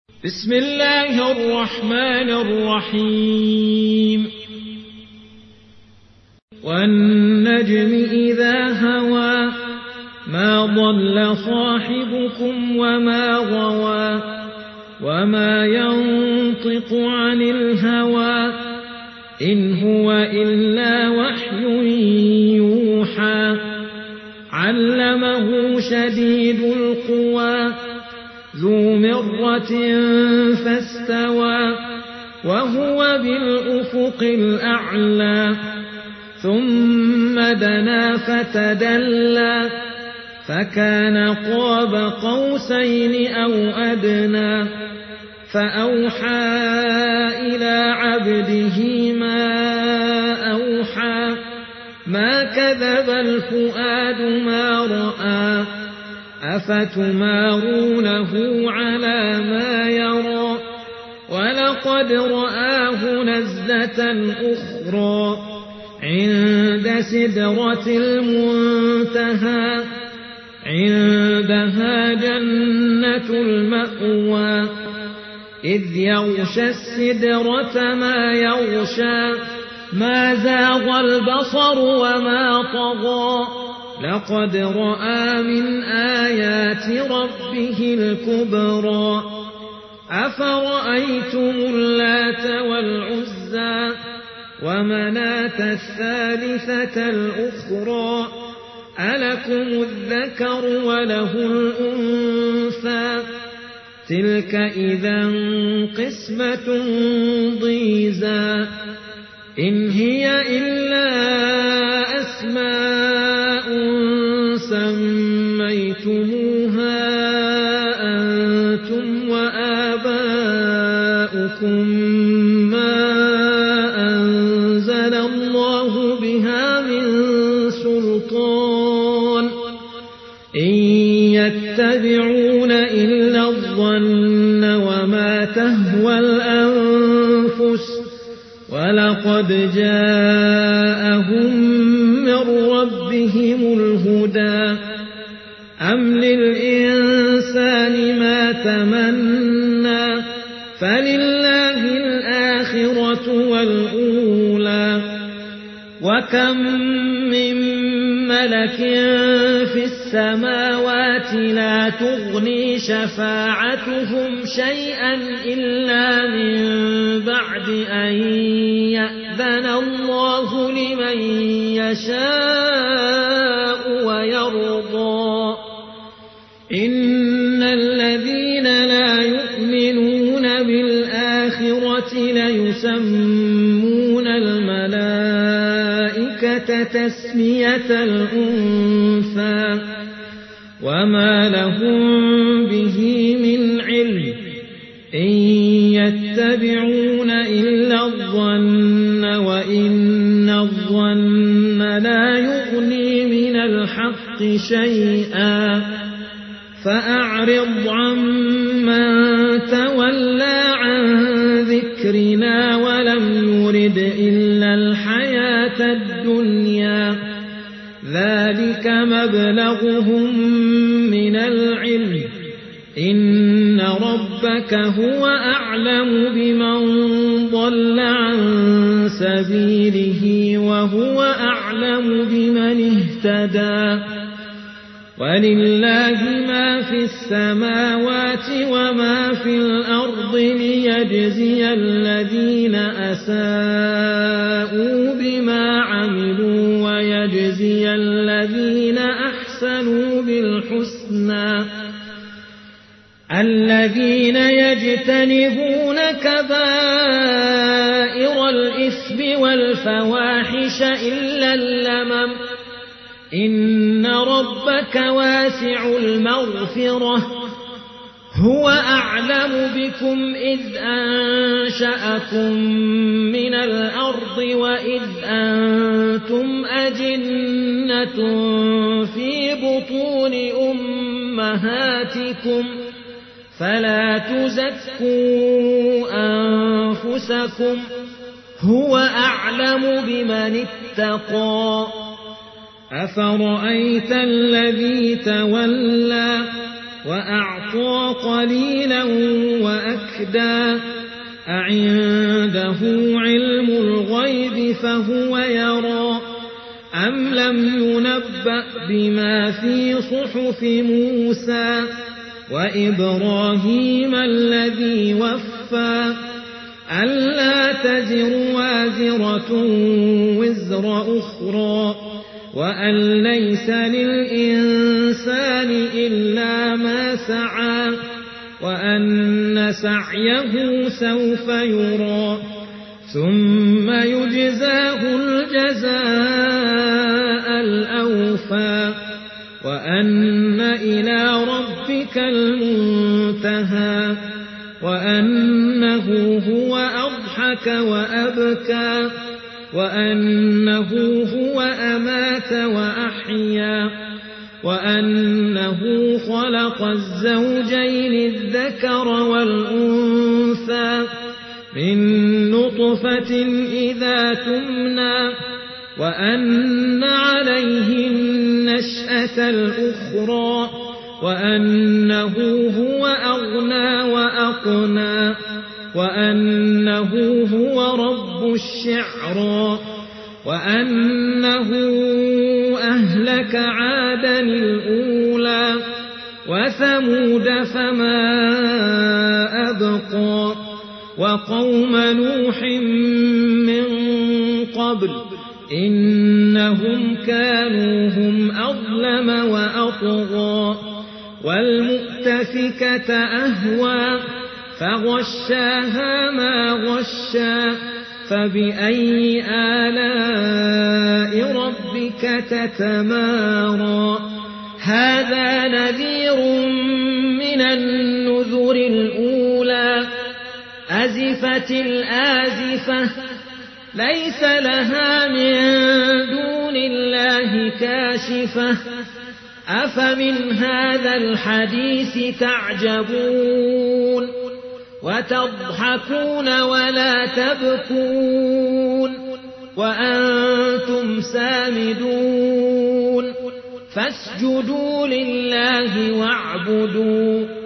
بسم الله الرحمن الرحيم والنجم إذا هوى ما ضل صاحبكم وما غوى وما ينطق عن الهوى إن هو إلا وحي يوحى علمه شديد القوى ذو مرة فاستوى وهو بالأفق الأعلى ثم دنا فتدلى فكان قاب قوسين أو أدنى فأوحى إلى عبده ما أوحى ما كذب الفؤاد ما رأى أفتمارونه على ما يرى ولقد رآه نزلة أخرى عند سدرة المنتهى عندها جنة المأوى إذ يغشى السدرة ما يغشى ما زاغ البصر وما طغى لقد رأى من آيات ربه الكبرى أفرأيتم اللات والعزى ومناة الثالثة الأخرى ألكم الذكر وله الأنثى تلك إذا قسمة ضيزى إن هي إلا أسماء سميتموها أنتم وآباؤكم ما أنزل الله بها من سلطان إن يتبعون إلا الظن وما تهوى الأنفس ولقد جاءهم من ربهم الهدى أم للإنسان ما تمنى فلله الآخرة والأولى وكم من ملك في السماوات لا تغني شفاعتهم شيئا إلا من بعد أن يأذن الله لمن يشاء ويرضى إن الذين لا يؤمنون بالآخرة ليسمون الملائكة تسمية الأنثى وما لهم به من علم إن يتبعون إلا الظن وإن الظن لا يغني من الحق شيئا فأعرض عمن تولى عن ذكرنا ولم يرد إلا الحياة الدنيا ذلك مبلغهم من العلم إن ربك هو أعلم بمن ضل عن سبيله وهو أعلم بمن اهتدى ولله ما في السماوات وما في الأرض ليجزي الذين أساءوا بما عملوا ويجزي الذين أحسنوا بالحسنى الذين يجتنبون كبائر الإثم والفواحش إلا اللمم إن ربك واسع المغفرة هو أعلم بكم إذ أنشأكم من الأرض وإذ أنتم أجنة في بطون أمهاتكم فلا تزكوا أنفسكم هو أعلم بمن اتقى أفرأيت الذي تولى وأعطى قليلا وأكثر رشدا أعنده علم الغيب فهو يرى أم لم ينبأ بما في صحف موسى وإبراهيم الذي وفى ألا تزر وازرة وزر أخرى وأن ليس للإنسان إلا ما سعى وأن سعيه سوف يرى ثم يجزاه الجزاء الأوفى وأن إلى ربك المنتهى وأنه هو أضحك وأبكى وأنه هو أمات وأحيا وأنه خلق الزوجين الذكر والأنثى من نطفة إذا تمنى وأن عليه النشأة الأخرى وأنه هو أغنى وأقنى وأنه هو رب الشعرى وأنه أهلك عادا الأولى وثمود فما أبقى وقوم نوح من قبل إنهم كانوا هم أظلم وأطغى والمؤتفكة أهوى فغشاها ما غشا فبأي آلاء ربك تتمارى هذا نذير من النذر الأولى أزفت الآزفة ليس لها من دون الله كاشفة أفمن هذا الحديث تعجبون وتضحكون ولا تبكون وأنتم سامدون فاسجدوا لله واعبدوا